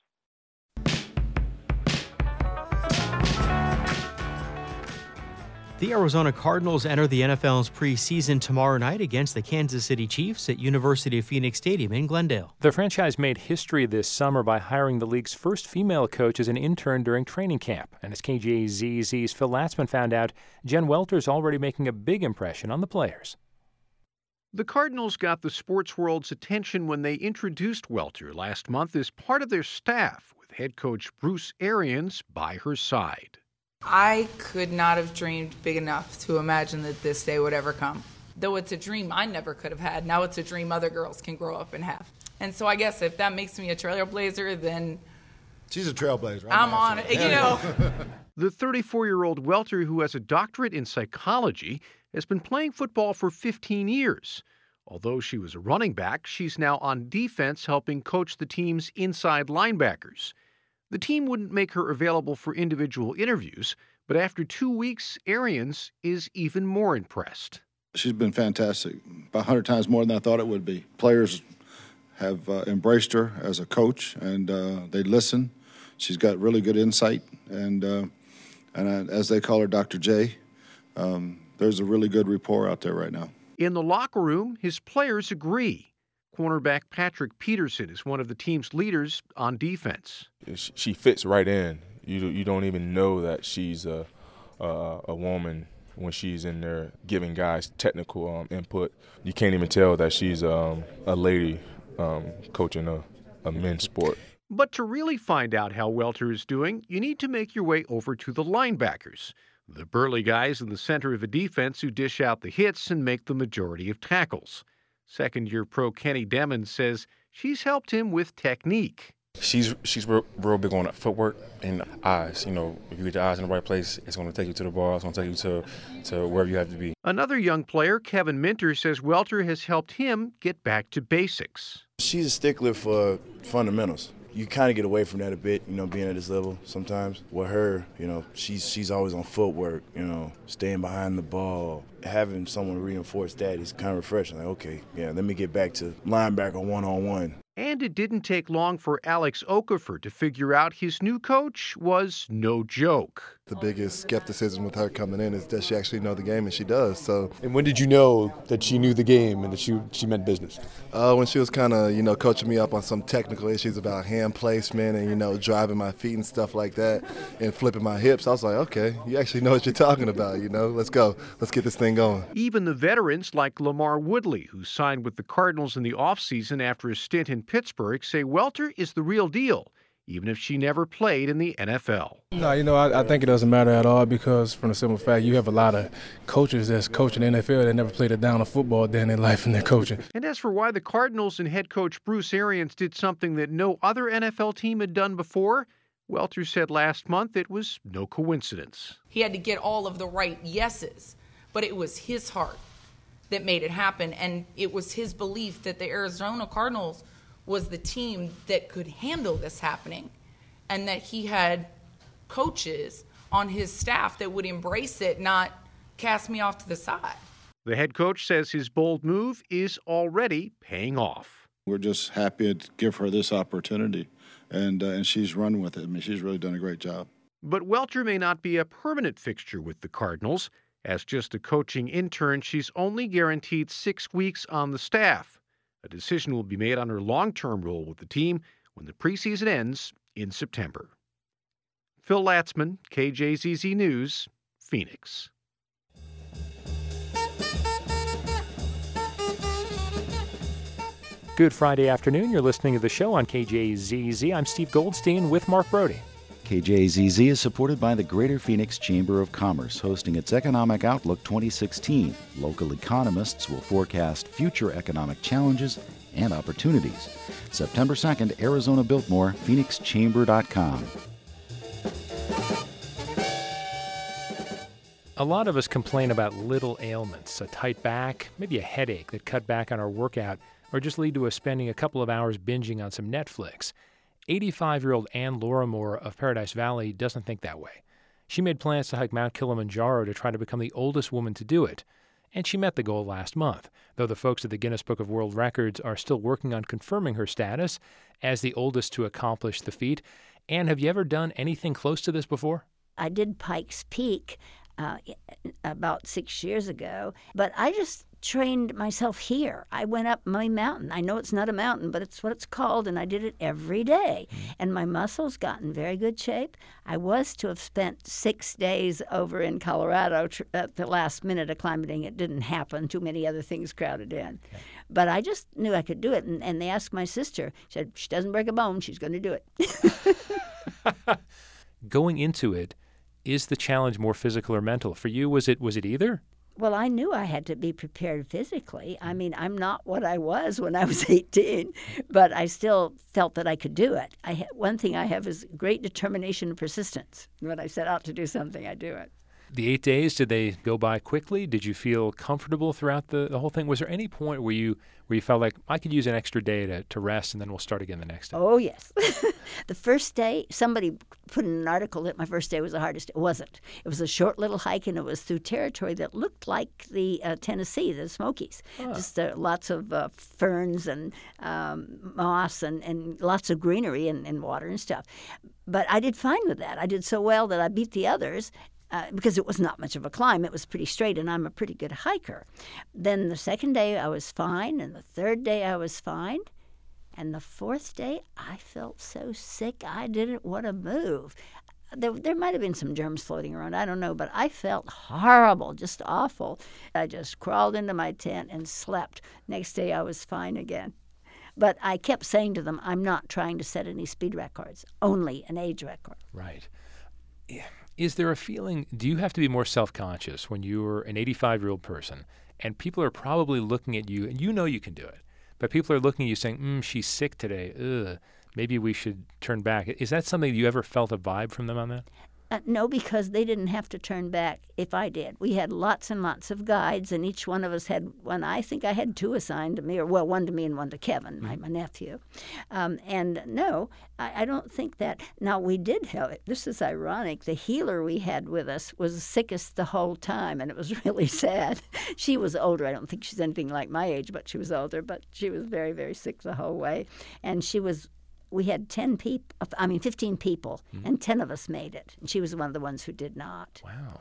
The Arizona Cardinals enter the N F L's preseason tomorrow night against the Kansas City Chiefs at University of Phoenix Stadium in Glendale. The franchise made history this summer by hiring the league's first female coach as an intern during training camp. And as K J Z Z's Phil Latzman found out, Jen Welter's already making a big impression on the players. The Cardinals got the sports world's attention when they introduced Welter last month as part of their staff, with head coach Bruce Arians by her side. I could not have dreamed big enough to imagine that this day would ever come. Though it's a dream I never could have had, now it's a dream other girls can grow up and have. And so I guess if that makes me a trailblazer, then she's a trailblazer. I'm, I'm on it, you know. The thirty-four-year-old Welter, who has a doctorate in psychology, has been playing football for fifteen years. Although she was a running back, she's now on defense helping coach the team's inside linebackers. The team wouldn't make her available for individual interviews, but after two weeks, Arians is even more impressed. She's been fantastic, about one hundred times more than I thought it would be. Players have uh, embraced her as a coach, and uh, they listen. She's got really good insight, and uh, and uh, as they call her, Doctor J, um, there's a really good rapport out there right now. In the locker room, his players agree. Cornerback Patrick Peterson is one of the team's leaders on defense. She fits right in. You you don't even know that she's a a, a woman when she's in there giving guys technical um, input. You can't even tell that she's um, a lady um, coaching a, a men's sport. But to really find out how Welter is doing, you need to make your way over to the linebackers, the burly guys in the center of a defense who dish out the hits and make the majority of tackles. Second-year pro Kenny Demmons says she's helped him with technique. She's she's real, real big on footwork and eyes. You know, if you get your eyes in the right place, it's going to take you to the ball. It's going to take you to, to wherever you have to be. Another young player, Kevin Minter, says Welter has helped him get back to basics. She's a stickler for fundamentals. You kind of get away from that a bit, you know, being at this level sometimes. With her, you know, she's she's always on footwork, you know, staying behind the ball. Having someone reinforce that is kind of refreshing. Like, okay, yeah, let me get back to linebacker one-on-one. And it didn't take long for Alex Okafor to figure out his new coach was no joke. The biggest skepticism with her coming in is does she actually know the game, and she does. So. And when did you know that she knew the game and that she she meant business? Uh, when she was kind of, you know, coaching me up on some technical issues about hand placement and, you know, driving my feet and stuff like that and flipping my hips. I was like, okay, you actually know what you're talking about, you know. Let's go. Let's get this thing going. Even the veterans like Lamar Woodley, who signed with the Cardinals in the offseason after a stint in Pittsburgh, say Welter is the real deal, even if she never played in the N F L. No, you know, I, I think it doesn't matter at all because, from the simple fact, you have a lot of coaches that's coaching the N F L that never played a down of football day in their life and they're coaching. And as for why the Cardinals and head coach Bruce Arians did something that no other N F L team had done before, Welter said last month it was no coincidence. He had to get all of the right yeses, but it was his heart that made it happen, and it was his belief that the Arizona Cardinals was the team that could handle this happening, and that he had coaches on his staff that would embrace it, not cast me off to the side. The head coach says his bold move is already paying off. We're just happy to give her this opportunity, and uh, and she's run with it. I mean, she's really done a great job. But Welter may not be a permanent fixture with the Cardinals. As just a coaching intern, she's only guaranteed six weeks on the staff. A decision will be made on her long-term role with the team when the preseason ends in September. Phil Latzman, K J Z Z News, Phoenix. Good Friday afternoon. You're listening to the show on K J Z Z. I'm Steve Goldstein with Mark Brody. K J Z Z is supported by the Greater Phoenix Chamber of Commerce, hosting its Economic Outlook twenty sixteen. Local economists will forecast future economic challenges and opportunities. September second, Arizona Biltmore, phoenix chamber dot com. A lot of us complain about little ailments, a tight back, maybe a headache that cut back on our workout, or just lead to us spending a couple of hours binging on some Netflix. eighty-five-year-old Ann Lorimore of Paradise Valley doesn't think that way. She made plans to hike Mount Kilimanjaro to try to become the oldest woman to do it, and she met the goal last month, though the folks at the Guinness Book of World Records are still working on confirming her status as the oldest to accomplish the feat. Ann, have you ever done anything close to this before? I did Pikes Peak uh, about six years ago. But I just trained myself here. I went up my mountain. I know it's not a mountain, but it's what it's called, and I did it every day. And my muscles got in very good shape. I was to have spent six days over in Colorado tr- at the last minute acclimating. It didn't happen. Too many other things crowded in. Okay. But I just knew I could do it. And, and they asked my sister. She said, she doesn't break a bone. She's going to do it. Going into it, is the challenge more physical or mental? For you, was it was it either? Well, I knew I had to be prepared physically. I mean, I'm not what I was when I was eighteen, but I still felt that I could do it. I ha- one thing I have is great determination and persistence. When I set out to do something, I do it. The eight days, did they go by quickly? Did you feel comfortable throughout the, the whole thing? Was there any point where you where you felt like, I could use an extra day to, to rest and then we'll start again the next day? Oh, yes. The first day, somebody put in an article that my first day was the hardest. It wasn't. It was a short little hike, and it was through territory that looked like the uh, Tennessee, the Smokies. Oh. Just uh, lots of uh, ferns and um, moss and, and lots of greenery and, and water and stuff. But I did fine with that. I did so well that I beat the others. Uh, because it was not much of a climb. It was pretty straight, and I'm a pretty good hiker. Then the second day I was fine, and the third day I was fine, and the fourth day I felt so sick I didn't want to move. There, there might have been some germs floating around, I don't know, but I felt horrible, just awful. I just crawled into my tent and slept. Next day I was fine again. But I kept saying to them, I'm not trying to set any speed records, only an age record. Right. Yeah. Is there a feeling, do you have to be more self-conscious when you're an eighty-five-year-old person and people are probably looking at you, and you know you can do it, but people are looking at you saying, mm, she's sick today, ugh, maybe we should turn back. Is that something you ever felt a vibe from them on that? Uh, no, because they didn't have to turn back if I did. We had lots and lots of guides, and each one of us had one. I think I had two assigned to me, or well, one to me and one to Kevin, my, my nephew. Um, and no, I, I don't think that. Now, we did have it. This is ironic. The healer we had with us was the sickest the whole time, and it was really sad. She was older. I don't think she's anything like my age, but she was older. But she was very, very sick the whole way. And she was We had ten people, I mean, fifteen people, mm-hmm. and ten of us made it. And she was one of the ones who did not. Wow.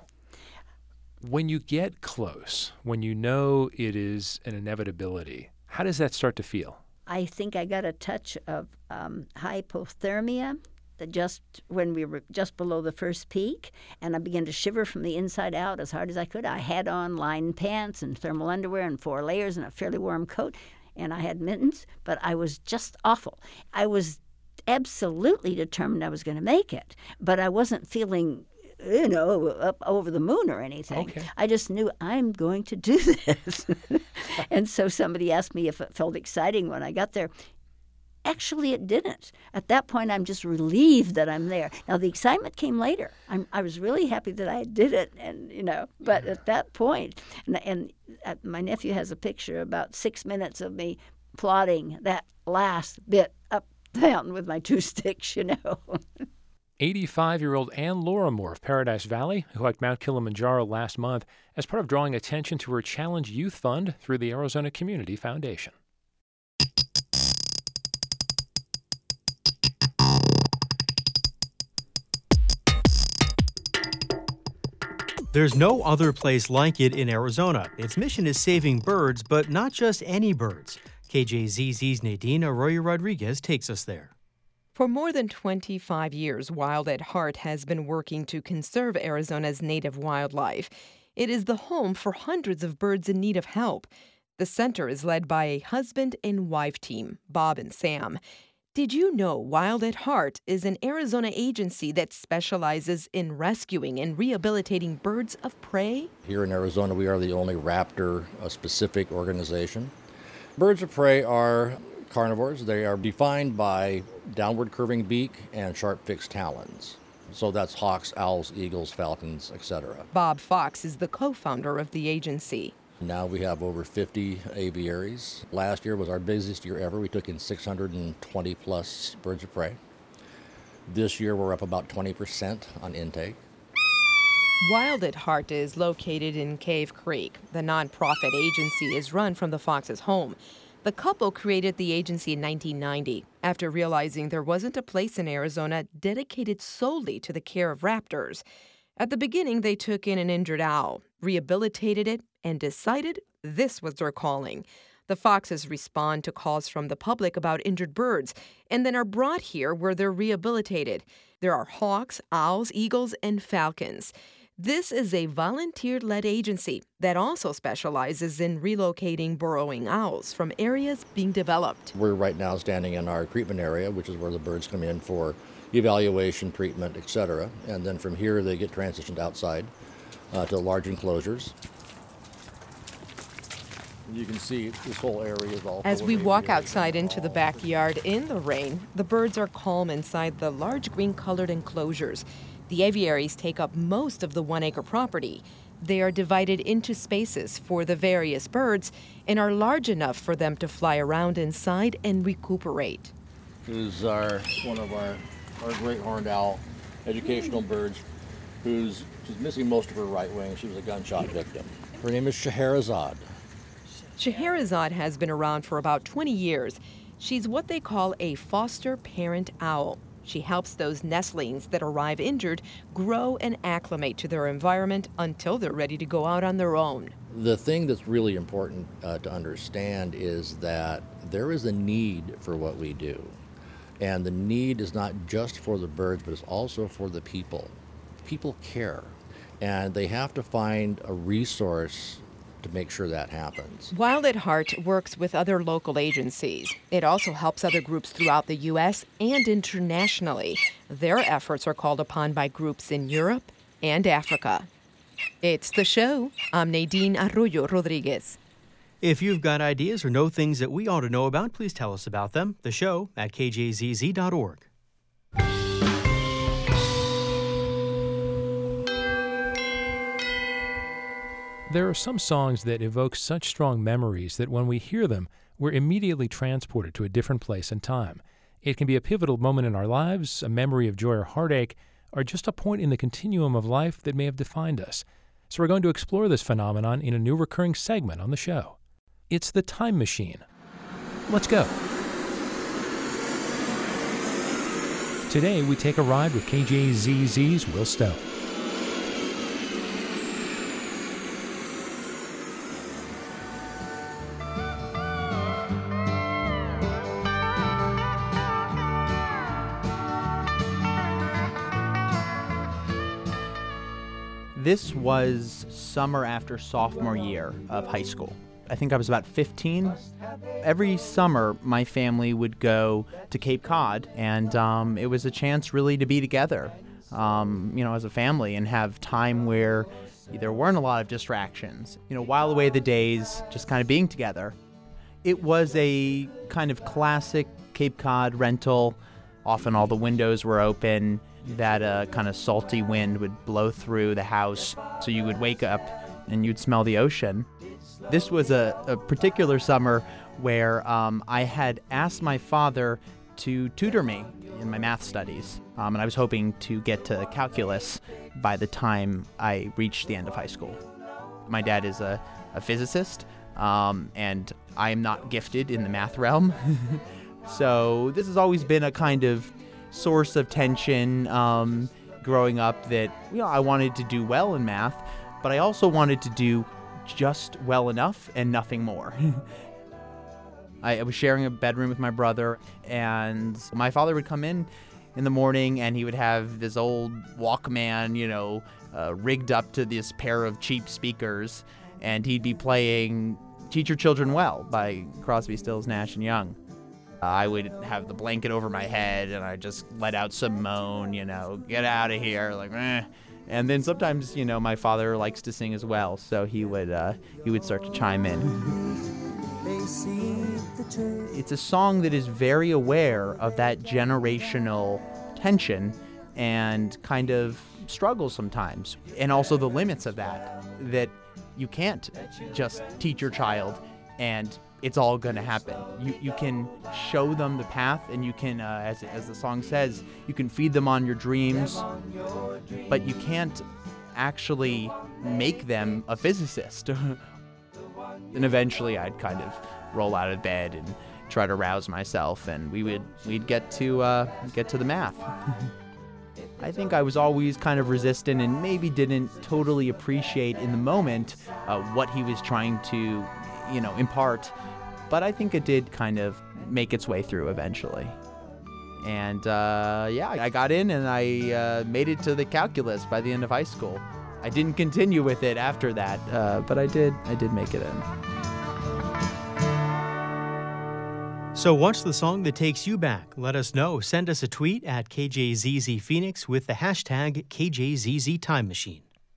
When you get close, when you know it is an inevitability, how does that start to feel? I think I got a touch of um, hypothermia just when we were just below the first peak, and I began to shiver from the inside out as hard as I could. I had on lined pants and thermal underwear and four layers and a fairly warm coat, and I had mittens, but I was just awful. I was absolutely determined I was going to make it, but I wasn't feeling, you know, up over the moon or anything. Okay. I just knew I'm going to do this. And so somebody asked me if it felt exciting when I got there. Actually, it didn't. At that point, I'm just relieved that I'm there. Now, the excitement came later. I'm, I was really happy that I did it, and you know. But at that point, and, and uh, my nephew has a picture about six minutes of me plodding that last bit up the mountain with my two sticks, you know. eighty-five-year-old Ann Laura Moore of Paradise Valley, who hiked Mount Kilimanjaro last month as part of drawing attention to her Challenge Youth Fund through the Arizona Community Foundation. There's no other place like it in Arizona. Its mission is saving birds, but not just any birds. K J Z Z's Nadine Arroyo Rodriguez takes us there. For more than twenty-five years, Wild at Heart has been working to conserve Arizona's native wildlife. It is the home for hundreds of birds in need of help. The center is led by a husband and wife team, Bob and Sam. Did you know Wild at Heart is an Arizona agency that specializes in rescuing and rehabilitating birds of prey? Here in Arizona, we are the only raptor-specific organization. Birds of prey are carnivores. They are defined by downward curving beak and sharp fixed talons. So that's hawks, owls, eagles, falcons, et cetera. Bob Fox is the co-founder of the agency. Now we have over fifty aviaries. Last year was our busiest year ever. We took in six hundred twenty plus birds of prey. This year we're up about twenty percent on intake. Wild at Heart is located in Cave Creek. The nonprofit agency is run from the Fox's home. The couple created the agency in nineteen ninety after realizing there wasn't a place in Arizona dedicated solely to the care of raptors. At the beginning, they took in an injured owl, rehabilitated it, and decided this was their calling. The foxes respond to calls from the public about injured birds and then are brought here where they're rehabilitated. There are hawks, owls, eagles, and falcons. This is a volunteer-led agency that also specializes in relocating burrowing owls from areas being developed. We're right now standing in our treatment area, which is where the birds come in for evaluation, treatment, et cetera. And then from here, they get transitioned outside uh, to large enclosures. You can see this whole area is all As full we of walk aviary. outside into the backyard in the rain, the birds are calm inside the large green-colored enclosures. The aviaries take up most of the one-acre property. They are divided into spaces for the various birds and are large enough for them to fly around inside and recuperate. Who's our one of our, our great horned owl educational birds, who's she's missing most of her right wing. She was a gunshot victim. Her name is Scheherazade. Scheherazade has been around for about twenty years. She's what they call a foster parent owl. She helps those nestlings that arrive injured grow and acclimate to their environment until they're ready to go out on their own. The thing that's really important uh, to understand is that there is a need for what we do. And the need is not just for the birds, but it's also for the people. People care, and they have to find a resource to make sure that happens. Wild at Heart works with other local agencies. It also helps other groups throughout the U S and internationally. Their efforts are called upon by groups in Europe and Africa. It's The Show. I'm Nadine Arroyo Rodriguez. If you've got ideas or know things that we ought to know about, please tell us about them. The Show at K J Z Z dot org. There are some songs that evoke such strong memories that when we hear them, we're immediately transported to a different place and time. It can be a pivotal moment in our lives, a memory of joy or heartache, or just a point in the continuum of life that may have defined us. So we're going to explore this phenomenon in a new recurring segment on the show. It's the Time Machine. Let's go. Today, we take a ride with K J Z Z's Will Stone. This was summer after sophomore year of high school. I think I was about fifteen. Every summer, my family would go to Cape Cod, and um, it was a chance really to be together, um, you know, as a family and have time where there weren't a lot of distractions. You know, while away the days, just kind of being together. It was a kind of classic Cape Cod rental. Often all the windows were open. That uh, kind of salty wind would blow through the house, so you would wake up and you'd smell the ocean. This was a, a particular summer where um, I had asked my father to tutor me in my math studies, um, and I was hoping to get to calculus by the time I reached the end of high school. My dad is a, a physicist, um, and I am not gifted in the math realm, so this has always been a kind of source of tension um, growing up that, you know, I wanted to do well in math, but I also wanted to do just well enough and nothing more. I, I was sharing a bedroom with my brother, and my father would come in in the morning and he would have this old Walkman, you know, uh, rigged up to this pair of cheap speakers, and he'd be playing Teach Your Children Well by Crosby, Stills, Nash and Young. I would have the blanket over my head, and I just let out some moan, you know, get out of here, like, eh. And then sometimes, you know, my father likes to sing as well, so he would uh, he would start to chime in. It's a song that is very aware of that generational tension and kind of struggles sometimes, and also the limits of that, that you can't just teach your child and it's all going to happen. You you can show them the path, and you can, uh, as as the song says, you can feed them on your dreams, but you can't actually make them a physicist. And eventually, I'd kind of roll out of bed and try to rouse myself, and we would we'd get to uh, get to the math. I think I was always kind of resistant and maybe didn't totally appreciate in the moment uh, what he was trying to, you know, impart. But I think it did kind of make its way through eventually. And uh, yeah, I got in and I uh, made it to the calculus by the end of high school. I didn't continue with it after that, uh, but I did. I did make it in. So what's the song that takes you back? Let us know. Send us a tweet at K J Z Z Phoenix with the hashtag K J Z Z Time Machine.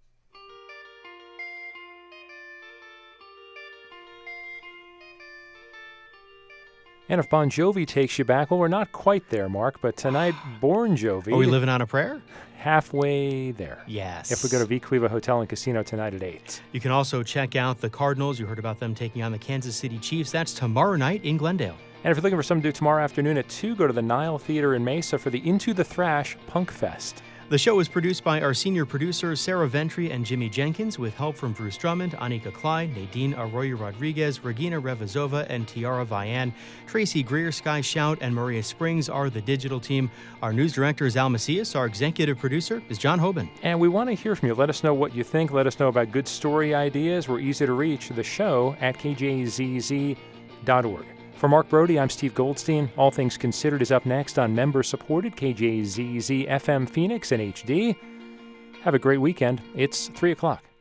And if Bon Jovi takes you back, well, we're not quite there, Mark, but tonight, Bon Jovi. Are we living on a prayer? Halfway there. Yes. If we go to V Cueva Hotel and Casino tonight at eight. You can also check out the Cardinals. You heard about them taking on the Kansas City Chiefs. That's tomorrow night in Glendale. And if you're looking for something to do tomorrow afternoon at two, go to the Nile Theater in Mesa for the Into the Thrash Punk Fest. The show is produced by our senior producers, Sarah Ventry and Jimmy Jenkins, with help from Bruce Drummond, Anika Clyde, Nadine Arroyo Rodriguez, Regina Revazova, and Tiara Vian. Tracy Greer, Sky Shout, and Maria Springs are the digital team. Our news director is Al Macias. Our executive producer is John Hoban. And we want to hear from you. Let us know what you think. Let us know about good story ideas. We're easy to reach. The show at K J Z Z dot org. For Mark Brody, I'm Steve Goldstein. All Things Considered is up next on member-supported K J Z Z F M Phoenix and H D. Have a great weekend. It's three o'clock.